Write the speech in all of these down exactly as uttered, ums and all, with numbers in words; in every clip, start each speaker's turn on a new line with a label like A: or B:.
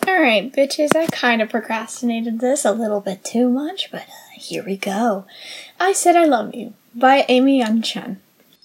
A: Alright, bitches, I kind of procrastinated this a little bit too much, but uh, here we go. I Said I Love You by Amy Young-chun.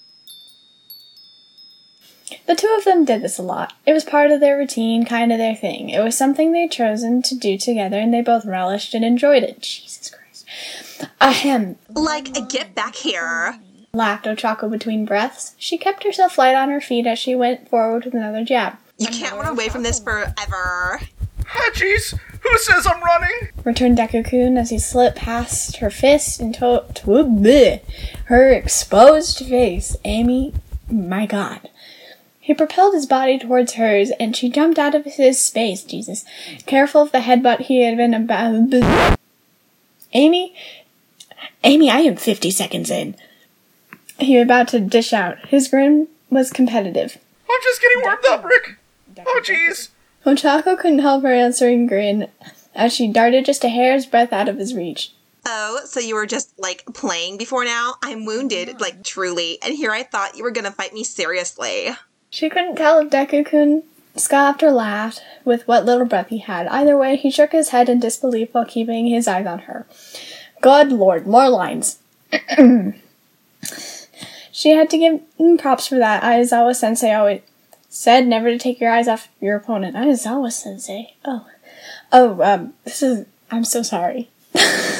A: The two of them did this a lot. It was part of their routine, kind of their thing. It was something they'd chosen to do together, and they both relished and enjoyed it. Jesus Christ. Ahem.
B: Like, get back here,
A: laughed Ochako between breaths. She kept herself light on her feet as she went forward with another jab.
B: You can't run away from this forever.
C: Ah, jeez. Who says I'm running?
A: Returned Deku-kun as he slipped past her fist and to, to bleh, her exposed face. Amy, my god. He propelled his body towards hers, and she jumped out of his space, Jesus. Careful of the headbutt he had been about. Amy? Amy, I am fifty seconds in. He was about to dish out. His grin was competitive.
C: I'm just getting warmed up, Rick. Oh, jeez.
A: Ochako couldn't help her answering grin as she darted just a hair's breadth out of his reach.
B: Oh, so you were just, like, playing before now? I'm wounded, like, truly, and here I thought you were gonna fight me seriously.
A: She couldn't tell if Deku-kun scoffed or laughed with what little breath he had. Either way, he shook his head in disbelief while keeping his eyes on her. Good lord, more lines. She had to give him props for that. Aizawa-sensei always said never to take your eyes off your opponent. Aizawa-sensei? Oh. Oh, um, this is... I'm so sorry.
C: You,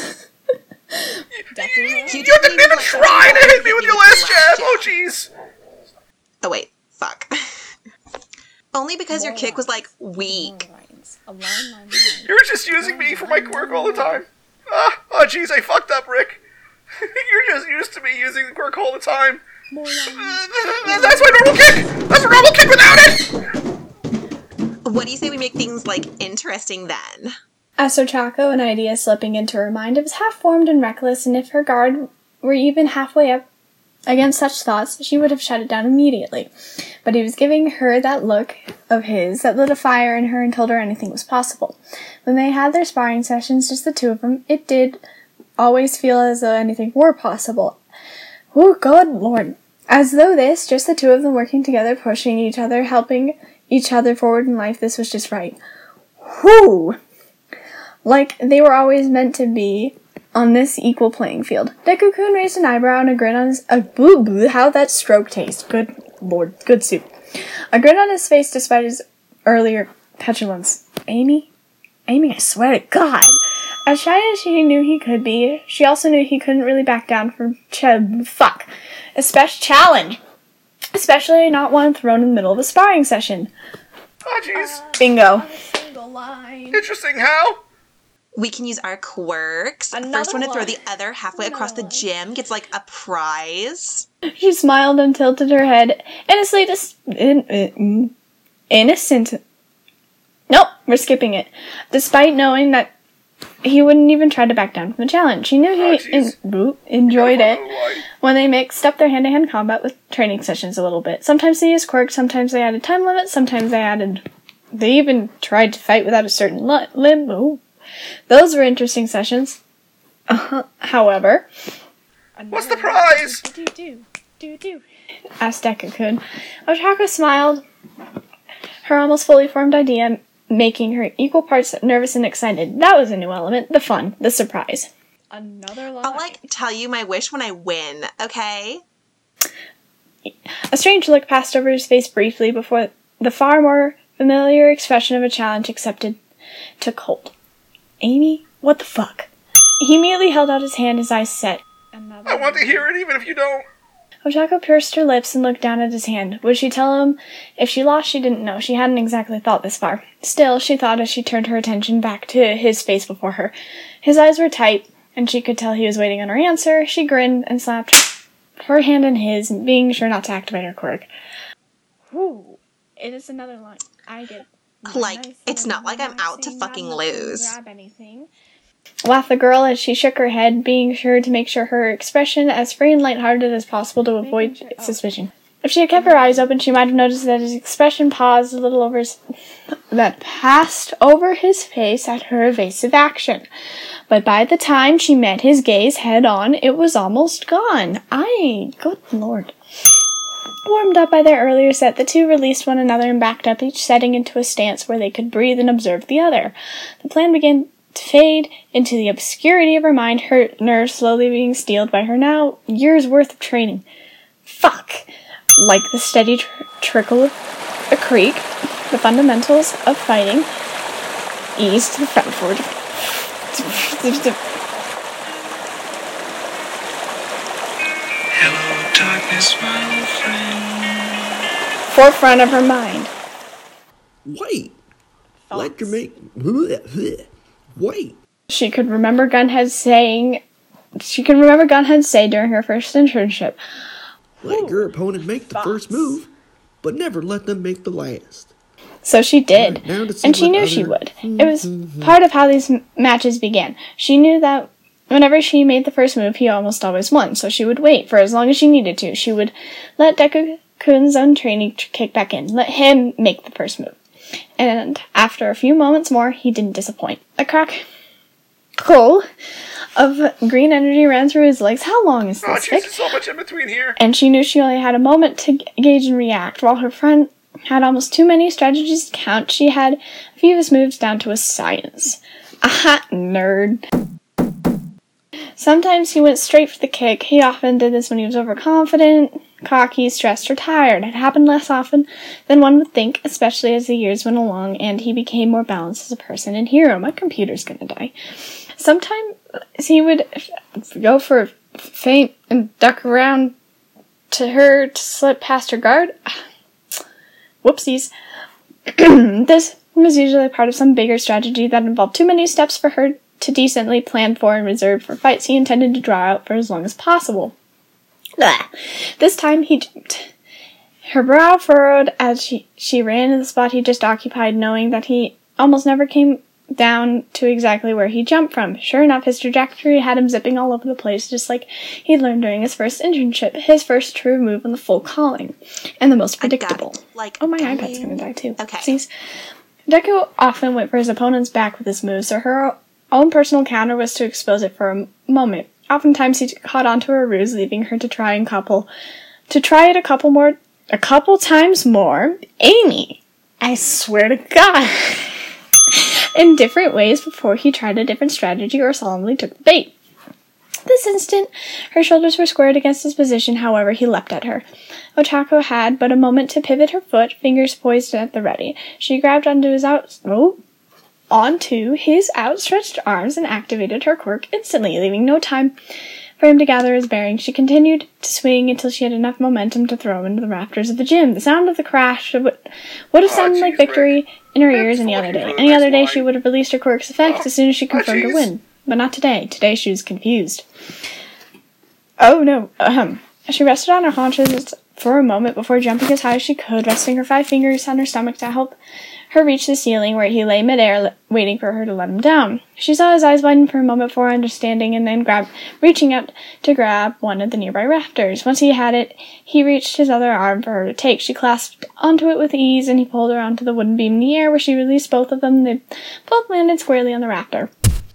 C: you didn't even try to hit me with your last jab! Oh, jeez!
B: Oh, wait. Fuck. Only because your kick was, like, weak.
C: You're just using me for my quirk all the time. Ah, oh, jeez, I fucked up, Rick. You're just used to me using the quirk all the time. Uh, that's my normal kick! That's a normal kick without it!
B: What do you say we make things, like, interesting then?
A: Asked Ochako, an idea slipping into her mind. It was half-formed and reckless, and if her guard were even halfway up against such thoughts, she would have shut it down immediately. But he was giving her that look of his that lit a fire in her and told her anything was possible. When they had their sparring sessions, just the two of them, it did always feel as though anything were possible. Oh, good lord. As though this, just the two of them working together, pushing each other, helping each other forward in life, this was just right. Whew! Like they were always meant to be on this equal playing field. Deku-kun raised an eyebrow and a grin on his... Uh, boo boo, how that stroke tastes. Good lord, good soup. A grin on his face despite his earlier petulance. Amy? Amy, I swear to God! As shy as she knew he could be, she also knew he couldn't really back down from ch- fuck. A special challenge. Especially not one thrown in the middle of a sparring session.
C: Oh, jeez.
A: Bingo.
C: Interesting, how?
B: We can use our quirks.
A: Another
B: First one to throw
A: one.
B: the other halfway
A: Another
B: across the
A: one.
B: gym gets, like, a prize.
A: She smiled and tilted her head. Innocently dis- in- in- innocent. Nope, we're skipping it. Despite knowing that he wouldn't even try to back down from the challenge. She knew he
C: Oh,
A: en- boo, enjoyed
C: Oh,
A: it
C: why?
A: when they mixed up their hand-to-hand combat with training sessions a little bit. Sometimes they used quirks, sometimes they added time limits, sometimes they added... They even tried to fight without a certain li- limb. Ooh. Those were interesting sessions. Uh-huh. However...
C: What's the prize?
A: Do, do, do, do, asked Deku-kun. Ochako smiled, her almost fully formed idea making her equal parts nervous and excited. That was a new element, the fun, the surprise. Another lie.
B: I'll, like, tell you my wish when I win, okay?
A: A strange look passed over his face briefly before the far more familiar expression of a challenge accepted took hold. Amy? What the fuck? He immediately held out his hand, his eyes set. Another
C: I want to hear it even if you don't.
A: Ochako pursed her lips and looked down at his hand. Would she tell him if she lost? She didn't know. She hadn't exactly thought this far. Still, she thought as she turned her attention back to his face before her. His eyes were tight, and she could tell he was waiting on her answer. She grinned and slapped her hand in his, being sure not to activate her quirk. Whew. It is another line. I get
B: Like,
A: nice
B: it's not like I'm out to
A: saying
B: fucking
A: not enough to
B: lose.
A: grab anything. Laughed the girl as she shook her head, being sure to make sure her expression as free and lighthearted as possible to avoid sure- oh. suspicion. If she had kept her eyes open, she might have noticed that his expression paused a little over his... that passed over his face at her evasive action. But by the time she met his gaze head-on, it was almost gone. Aye, good lord. Warmed up by their earlier set, the two released one another and backed up, each setting into a stance where they could breathe and observe the other. The plan began to fade into the obscurity of her mind, her nerves slowly being steeled by her now years' worth of training. Fuck! Like the steady tr- trickle of a creek, the fundamentals of fighting ease to the front forward.
D: Hello, darkness, my old friend.
A: Forefront of her mind.
E: Wait.
A: Thoughts.
E: Let your make. Wait.
A: She could remember Gunhead saying. She could remember Gunhead say during her first internship.
E: Let your opponent make the
A: Thoughts.
E: first move, but never let them make the last.
A: So she did,
E: Right, now to see
A: and she
E: what
A: knew
E: other-
A: she would. It was part of how these m- matches began. She knew that whenever she made the first move, he almost always won, so she would wait for as long as she needed to. She would let Deku-kun's own training tr- kick back in, let him make the first move. And after a few moments more, he didn't disappoint. A crackle of green energy ran through his legs. How long is
C: Oh,
A: this,
C: Jesus,
A: Vic?
C: so much in between here.
A: And she knew she only had a moment to g- gauge and react. While her friend had almost too many strategies to count, she had a few of his moves down to a science. Aha, nerd. Sometimes he went straight for the kick. He often did this when he was overconfident, cocky, stressed, or tired. It happened less often than one would think, especially as the years went along and he became more balanced as a person and hero. My computer's gonna die. Sometimes he would f- go for a feint and duck around to her to slip past her guard. Whoopsies. This was usually part of some bigger strategy that involved too many steps for her to decently plan for and reserved for fights he intended to draw out for as long as possible. Blah. This time he jumped. Her brow furrowed as she, she ran to the spot he just occupied, knowing that he almost never came down to exactly where he jumped from. Sure enough, his trajectory had him zipping all over the place, just like he'd learned during his first internship, his first true move on the full calling, and the most
B: I got
A: predictable.
B: it. Like,
A: Oh, my
B: dying.
A: iPad's gonna die too.
B: Okay.
A: Oopsies. Deku often went for his opponent's back with this move, so her own personal counter was to expose it for a moment. Oftentimes he caught onto her ruse, leaving her to try and couple, to try it a couple more, a couple times more. Amy, I swear to God, in different ways before he tried a different strategy or solemnly took the bait. This instant, her shoulders were squared against his position, however, he leapt at her. Ochako had but a moment to pivot her foot, fingers poised at the ready. She grabbed onto his out... Oh, onto his outstretched arms and activated her quirk instantly, leaving no time for him to gather his bearings. She continued to swing until she had enough momentum to throw him into the rafters of the gym. The sound of the crash would, would have
C: Oh,
A: sounded like
C: jeez,
A: victory in her
C: That's
A: ears any other
C: fucking
A: day.
C: good.
A: Any other
C: That's
A: day
C: why.
A: she would have released her quirk's effect as soon as she confirmed her
C: jeez.
A: win. But not today. Today she was confused. Oh no. Ahem. She rested on her haunches for a moment before jumping as high as she could, resting her five fingers on her stomach to help her reach the ceiling, where he lay midair, waiting for her to let him down. She saw his eyes widen for a moment before understanding, and then grabbed, reaching out to grab one of the nearby rafters. Once he had it, he reached his other arm for her to take. She clasped onto it with ease, and he pulled her onto the wooden beam in the air, where she released both of them. They both landed squarely on the rafter.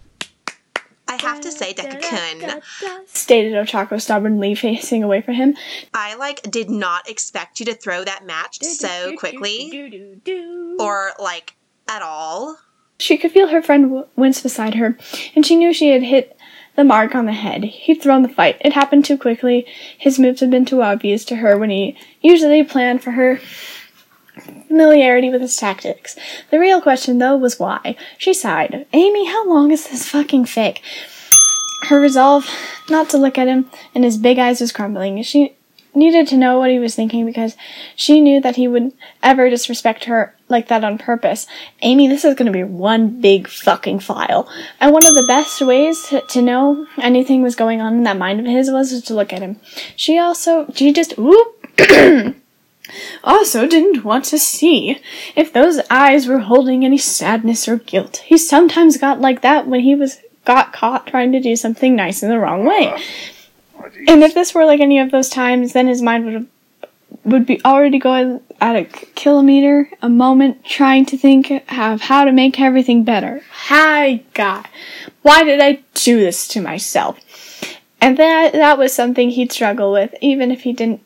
B: I have to say, Deku-kun,
A: Stated Ochako, stubbornly facing away from him.
B: I, like, did not expect you to throw that match so quickly. Or, like, at all.
A: She could feel her friend w- wince beside her, and she knew she had hit the mark on the head. He'd thrown the fight. It happened too quickly. His moves had been too obvious to her when he usually planned for her familiarity with his tactics. The real question, though, was why. She sighed. Amy, how long is this fucking fake? Her resolve not to look at him and his big eyes was crumbling. She needed to know what he was thinking because she knew that he would ever disrespect her like that on purpose. Amy, this is going to be one big fucking file. And one of the best ways to, to know anything was going on in that mind of his was to look at him. She also, she just, whoop, also didn't want to see if those eyes were holding any sadness or guilt. He sometimes got like that when he was got caught trying to do something nice in the wrong way.
C: Oh, jeez.
A: And if this were like any of those times, then his mind would have, would be already going at a kilometer a moment, trying to think of how to make everything better. Hi, God, why did I do this to myself? And that that was something he'd struggle with, even if he didn't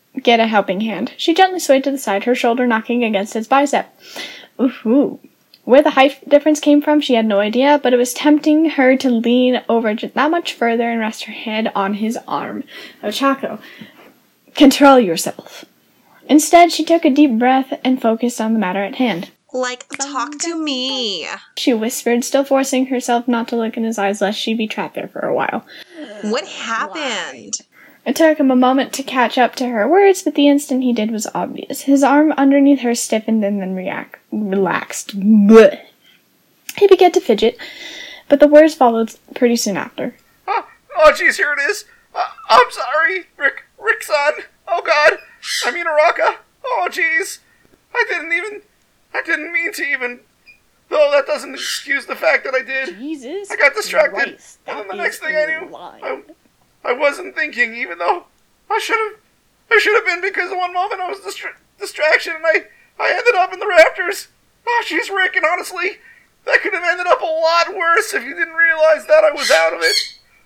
A: get a helping hand. She gently swayed to the side, her shoulder knocking against his bicep. Ooh. Where the height difference came from, she had no idea, but it was tempting her to lean over just that much further and rest her head on his arm. Ochako, control yourself. Instead, she took a deep breath and focused on the matter at hand.
B: Like, talk to me,
A: she whispered, still forcing herself not to look in his eyes lest she be trapped there for a while.
B: What happened?
A: It took him a moment to catch up to her words, but the instant he did was obvious. His arm underneath her stiffened and then react, relaxed. Blech. He began to fidget, but the words followed pretty soon after.
C: Oh, oh jeez, here it is. Uh, I'm sorry, Rick, Rick-san. Oh God, I mean Araka. Oh jeez, I didn't even, I didn't mean to even. Though that doesn't excuse the fact that I did.
A: Jesus
C: I got distracted,
A: Christ,
C: and then the
A: that
C: next
A: is
C: thing I knew, I, I wasn't thinking, even though I should have. I should have been, because one moment I was distra- distraction, and I, I ended up in the rafters. Oh, jeez, Rick, and honestly, that could have ended up a lot worse if you didn't realize that I was out of it.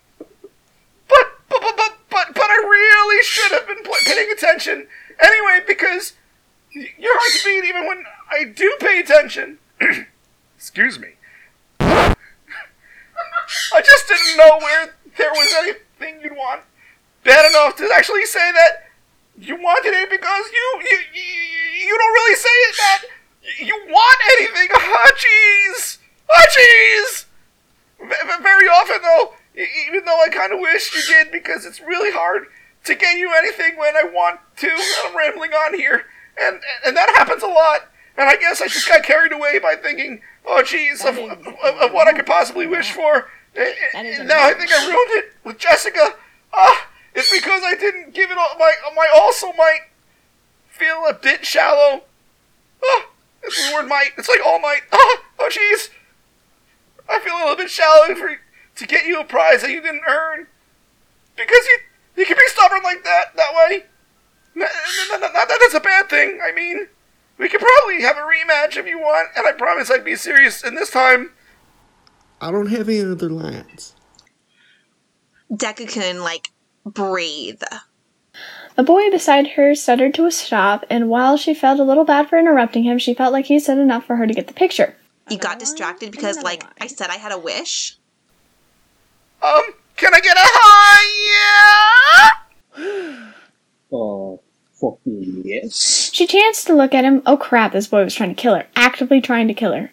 C: But, but, but, but, but, but I really should have been pl- paying attention. Anyway, because you're hard to beat even when I do pay attention. Excuse me. I just didn't know where there was anything you'd want bad enough to actually say that you wanted it, because you you you, you don't really say it that you want anything. Ah, jeez. Ah, jeez. V- very often, though, even though I kind of wish you did, because it's really hard to get you anything when I want to. I'm rambling on here, and and that happens a lot. And I guess I just got carried away by thinking, oh, jeez, of, of, of what I could possibly wish for. And now I think I ruined it with Jessica. Ah, it's because I didn't give it all. My my also might feel a bit shallow. Ah, it's the word might. It's like all might. Ah, oh, jeez. I feel a little bit shallow for to get you a prize that you didn't earn, because you you can be stubborn like that that way. Not, not, not that that's a bad thing. I mean, we could probably have a rematch if you want, and I promise I'd be serious. And this time,
E: I don't have any other lines.
B: Deku-kun, like, breathe.
A: The boy beside her stuttered to a stop, and while she felt a little bad for interrupting him, she felt like he said enough for her to get the picture.
B: You got distracted because, like, I said I had a wish?
C: Um, can I get a hi? Yeah?
F: Oh, fucking yes.
A: She chanced to look at him. Oh crap, this boy was trying to kill her. Actively trying to kill her.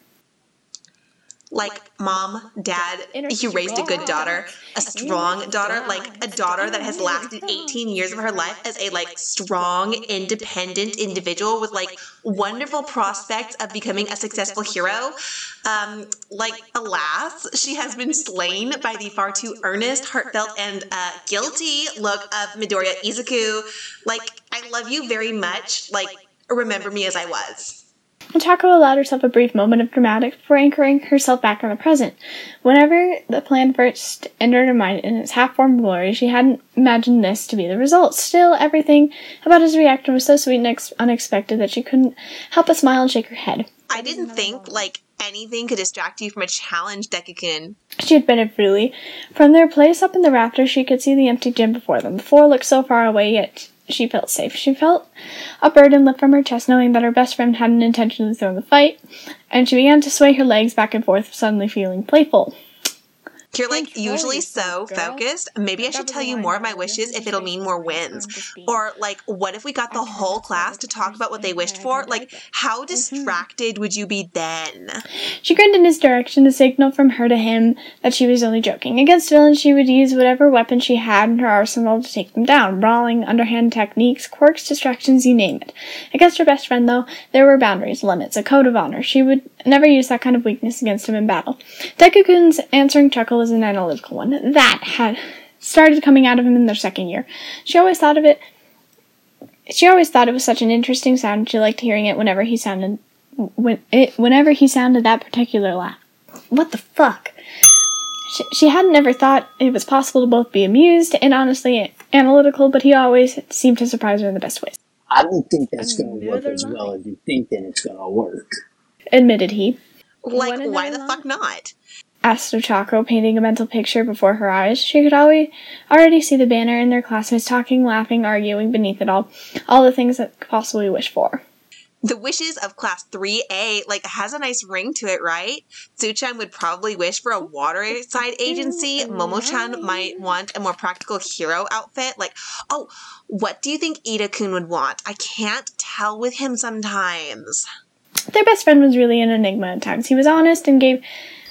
B: Like, Mom, Dad, you raised a good daughter, a strong daughter, like a daughter that has lasted eighteen years of her life as a, like, strong, independent individual with, like, wonderful prospects of becoming a successful hero. Um, like, alas, she has been slain by the far too earnest, heartfelt, and uh, guilty look of Midoriya Izuku. Like, I love you very much. Like, remember me as I was.
A: Ochako allowed herself a brief moment of dramatic before anchoring herself back in the present. Whenever the plan first entered her mind in its half-formed glory, she hadn't imagined this to be the result. Still, everything about his reaction was so sweet and ex- unexpected that she couldn't help but smile and shake her head.
B: I didn't think, like, anything could distract you from a challenge, Deku-kun.
A: She admitted freely. From their place up in the rafters, she could see the empty gym before them. The floor looked so far away, yet she felt safe. She felt a burden lift from her chest, knowing that her best friend hadn't intentionally thrown the fight, and she began to sway her legs back and forth, suddenly feeling playful.
B: You're, like, usually so focused. Maybe I should tell you more of my wishes if it'll mean more wins. Or, like, what if we got the whole class to talk about what they wished for? Like, how distracted would you be then?
A: She grinned in his direction to signal from her to him that she was only joking. Against villains, she would use whatever weapon she had in her arsenal to take them down. Brawling, underhand techniques, quirks, distractions, you name it. Against her best friend, though, there were boundaries, limits, a code of honor. She would never use that kind of weakness against him in battle. Deku-kun's answering chuckle was an analytical one. That had started coming out of him in their second year. She always thought of it She always thought it was such an interesting sound, and she liked hearing it whenever he sounded when it whenever he sounded that particular laugh. What the fuck? She, she hadn't ever thought it was possible to both be amused and honestly analytical, but he always seemed to surprise her in the best ways.
F: I don't think that's going to work as well as you think that it's going to work.
A: Admitted he.
B: Like, why the fuck not?
A: asked Ochako, painting a mental picture before her eyes. She could always already see the banner and their classmates talking, laughing, arguing beneath it all. All the things that could possibly wish for.
B: The wishes of class three A, like, has a nice ring to it, right? Tsuchan would probably wish for a waterside agency. Momo-chan might want a more practical hero outfit. Like, oh, what do you think Ida-kun would want? I can't tell with him sometimes.
A: Their best friend was really an enigma at times. He was honest and gave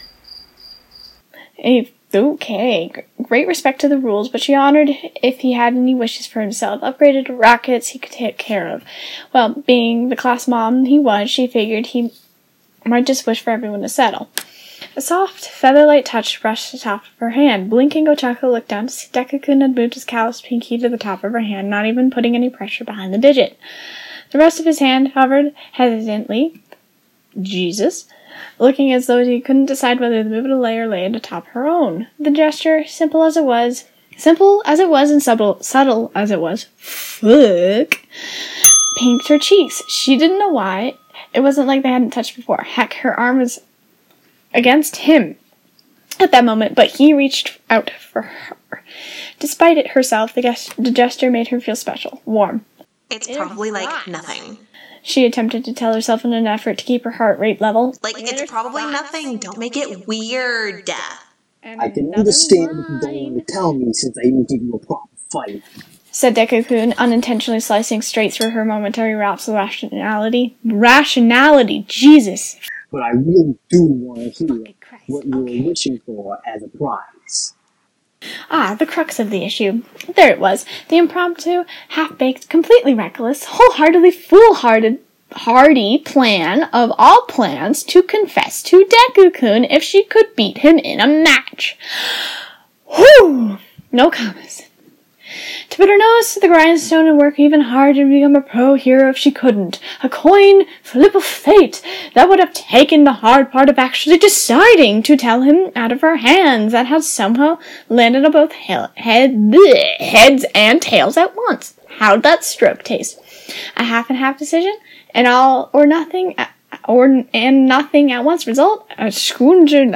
A: a okay, great respect to the rules, but she honored if he had any wishes for himself. Upgraded rockets he could take care of. Well, being the class mom he was, she figured he might just wish for everyone to settle. A soft, feather-light touch brushed the top of her hand. Blinking, Ochako looked down to see Deku-kun had moved his calloused pinky to the top of her hand, not even putting any pressure behind the digit. The rest of his hand hovered hesitantly. Jesus. Looking as though he couldn't decide whether to move it a layer lay atop her own. The gesture, simple as it was, simple as it was and subtle, subtle as it was, fuck, pinked her cheeks. She didn't know why. It wasn't like they hadn't touched before. Heck, her arm was against him at that moment, but he reached out for her. Despite it herself, the, gest- the gesture made her feel special, warm.
B: It's probably like nothing.
A: She attempted to tell herself in an effort to keep her heart rate level.
B: Like, it's probably nothing. Don't make it weird.
F: I can understand if you don't want to tell me since I didn't give you a proper fight,
A: said Deku-kun, unintentionally slicing straight through her momentary lapse of rationality. Rationality, Jesus!
F: but I really do want to hear what you were wishing for as a prize.
A: Ah, the crux of the issue. There it was. The impromptu, half-baked, completely reckless, wholeheartedly foolhardy hardy plan of all plans to confess to Deku-kun if she could beat him in a match. Whew! No comments. To put her nose to the grindstone and work even harder to become a pro-hero if she couldn't. A coin flip of fate that would have taken the hard part of actually deciding to tell him out of her hands that had somehow landed on both he- head, bleh, heads and tails at once. How'd that stroke taste? A half and half decision? And all or nothing, or and nothing at once result? A scoonger,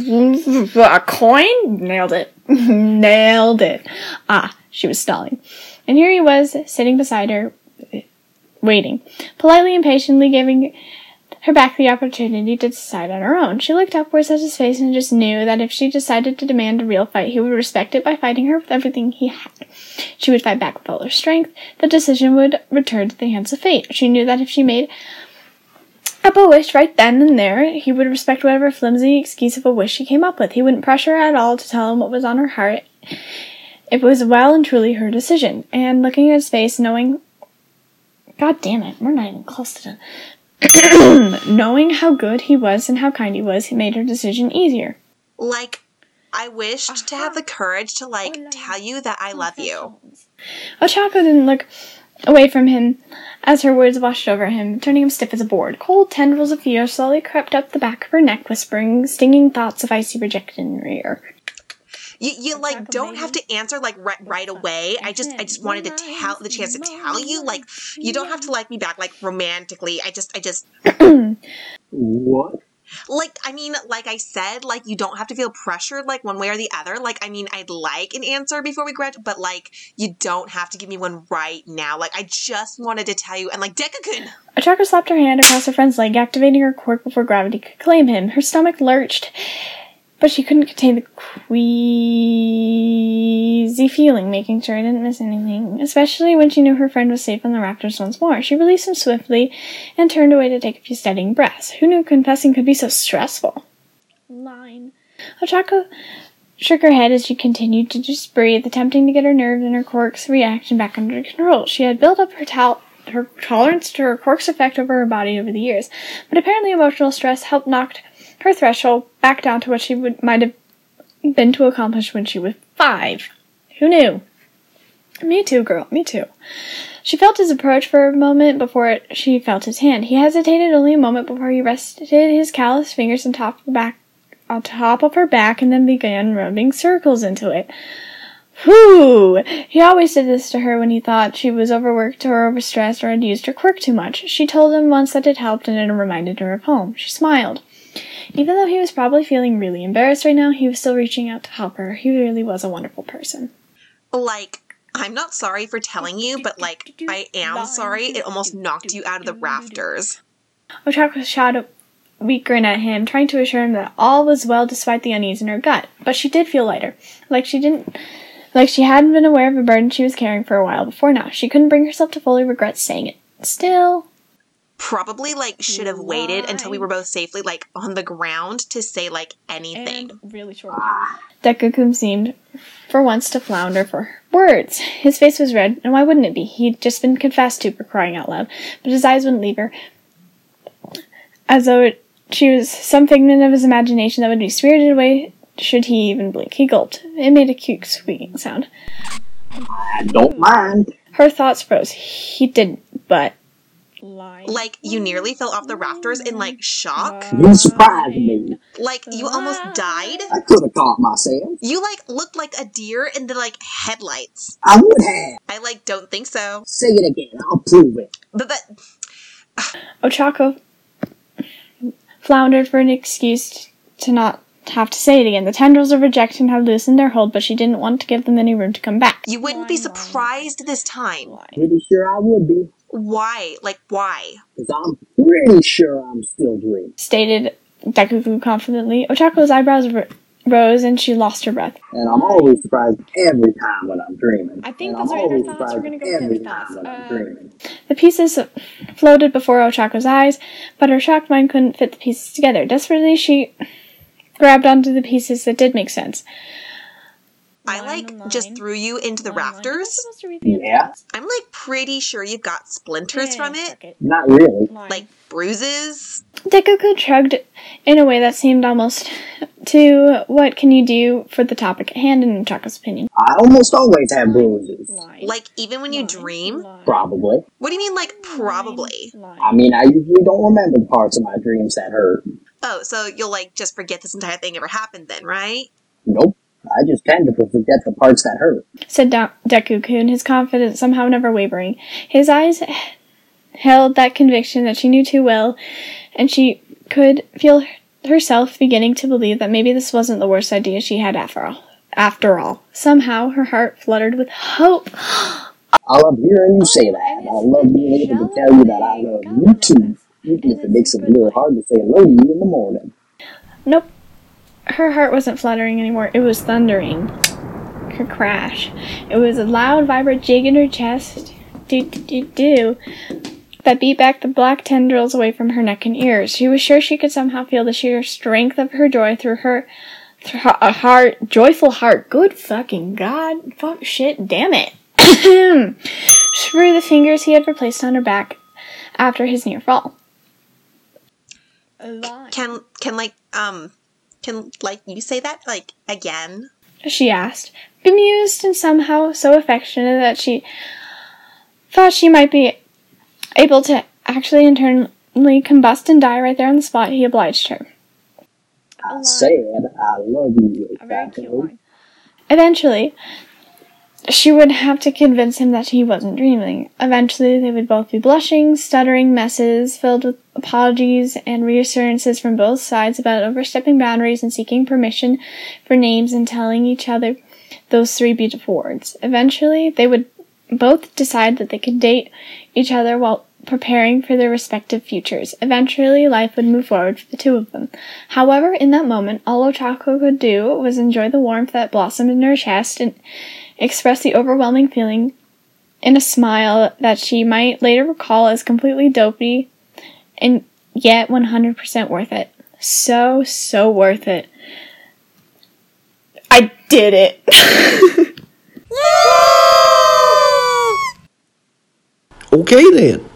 A: a coin? Nailed it. Nailed it. Ah, she was stalling. And here he was, sitting beside her, waiting, politely and patiently giving her back the opportunity to decide on her own. She looked upwards at his face and just knew that if she decided to demand a real fight, he would respect it by fighting her with everything he had. She would fight back with all her strength. The decision would return to the hands of fate. She knew that if she made up a wish right then and there, he would respect whatever flimsy excuse of a wish she came up with. He wouldn't pressure her at all to tell him what was on her heart. It was well and truly her decision. And looking at his face, knowing... God damn it, we're not even close to done. Knowing how good he was and how kind he was, he made her decision easier.
B: Like, I wished uh-huh. to have the courage to, like, tell you that I love you.
A: Ochako didn't look away from him as her words washed over him, turning him stiff as a board. Cold tendrils of fear slowly crept up the back of her neck, whispering stinging thoughts of icy rejection in her ear.
B: You, you like don't have to answer like right, right away. I just I just wanted to tell the chance to tell you, like, you don't have to like me back like romantically. I just I just
F: What?
B: Like, I mean, like I said, like, you don't have to feel pressured like one way or the other. Like, I mean, I'd like an answer before we graduate, but like, you don't have to give me one right now. Like, I just wanted to tell you, and like, Deku-kun.
A: Ochako slapped her hand across her friend's leg, activating her quirk before gravity could claim him. Her stomach lurched, but she couldn't contain the queasy feeling, making sure I didn't miss anything, especially when she knew her friend was safe on the rafters once more. She released him swiftly and turned away to take a few steadying breaths. Who knew confessing could be so stressful? Line. Ochako shook her head as she continued to just breathe, attempting to get her nerves and her quirk's reaction back under control. She had built up her tal- her tolerance to her quirk's effect over her body over the years, but apparently emotional stress helped knock her threshold back down to what she would might have been to accomplish when she was five. Who knew? Me too, girl. Me too. She felt his approach for a moment before it, she felt his hand. He hesitated only a moment before he rested his calloused fingers on top of the back, on top of her back, and then began rubbing circles into it. Whew! He always did this to her when he thought she was overworked or overstressed or had used her quirk too much. She told him once that it helped and it reminded her of home. She smiled. Even though he was probably feeling really embarrassed right now, he was still reaching out to help her. He really was a wonderful person.
B: Like, I'm not sorry for telling you, but like, I am sorry it almost knocked you out of the rafters.
A: Ochako shot a weak grin at him, trying to assure him that all was well despite the unease in her gut. But she did feel lighter. Like she didn't... Like she hadn't been aware of a burden she was carrying for a while before now. She couldn't bring herself to fully regret saying it. Still...
B: Probably, like, should have waited until we were both safely, like, on the ground to say, like, anything.
A: And really short. Deku-kun seemed, for once, to flounder for words. His face was red, and why wouldn't it be? He'd just been confessed to for crying out loud, but his eyes wouldn't leave her. As though it, she was some figment of his imagination that would be spirited away should he even blink. He gulped. It made a cute squeaking sound.
F: I don't mind.
A: Her thoughts froze. He didn't, but...
B: Like, you nearly fell off the rafters in, like, shock?
F: You surprised me.
B: Like, you almost died?
F: I could have caught myself.
B: You, like, looked like a deer in the, like, headlights.
F: I would have.
B: I, like, don't think so.
F: Say it again. I'll prove it.
B: But that...
A: Ochako floundered for an excuse to not have to say it again. The tendrils of rejection had loosened their hold, but she didn't want to give them any room to come back.
B: You wouldn't be surprised this time.
F: Pretty sure I would be.
B: Why? Like, why?
F: Because I'm pretty sure I'm still dreaming.
A: Stated Deku confidently. Ochako's eyebrows r- rose and she lost her breath.
F: And I'm always surprised every time when I'm dreaming.
A: I think
F: and
A: those
F: I'm
A: are inner
F: always
A: thoughts.
F: surprised
A: We're gonna go with
F: every
A: inner
F: time
A: thoughts.
F: when I'm
A: Uh,
F: dreaming.
A: The pieces floated before Ochako's eyes, but her shocked mind couldn't fit the pieces together. Desperately, she grabbed onto the pieces that did make sense.
B: I, like, just threw you into the rafters.
F: Yeah.
B: I'm, like, pretty sure you got splinters from it.
F: Not really.
B: Like, bruises.
A: Deku shrugged in a way that seemed almost to what can you do for the topic at hand in Ochako's opinion.
F: I almost always have bruises.
B: Like, even when you dream?
F: Probably.
B: What do you mean, like, probably?
F: I mean, I usually don't remember the parts of my dreams that hurt.
B: Oh, so you'll, like, just forget this entire thing ever happened then, right?
F: Nope. I just tend to forget the parts that hurt.
A: Said da- Deku-kun, his confidence somehow never wavering. His eyes held that conviction that she knew too well, and she could feel herself beginning to believe that maybe this wasn't the worst idea she had after all. After all, somehow her heart fluttered with hope.
F: I love hearing you say that. I love being able to tell you that I love you too, even if it makes it a little hard to say hello to you in the morning.
A: Nope. Her heart wasn't fluttering anymore. It was thundering. Her crash. It was a loud, vibrant jig in her chest. Do-do-do-do. That beat back the black tendrils away from her neck and ears. She was sure she could somehow feel the sheer strength of her joy through her, through her a heart, joyful heart. Good fucking God. Fuck shit. Damn it. Through the fingers he had replaced on her back after his near fall.
B: Can, can, like, um... Can, like, you say that, like, again?
A: She asked, bemused and somehow so affectionate that she thought she might be able to actually internally combust and die right there on the spot. He obliged her.
F: I said, I love you.
A: A very cute line. Eventually, she would have to convince him that he wasn't dreaming. Eventually, they would both be blushing, stuttering messes filled with apologies and reassurances from both sides about overstepping boundaries and seeking permission for names and telling each other those three beautiful words. Eventually, they would both decide that they could date each other while preparing for their respective futures. Eventually, life would move forward for the two of them. However, in that moment, all Ochako could do was enjoy the warmth that blossomed in her chest and express the overwhelming feeling in a smile that she might later recall as completely dopey and yet one hundred percent worth it. So, so worth it. I did it!
E: Okay then.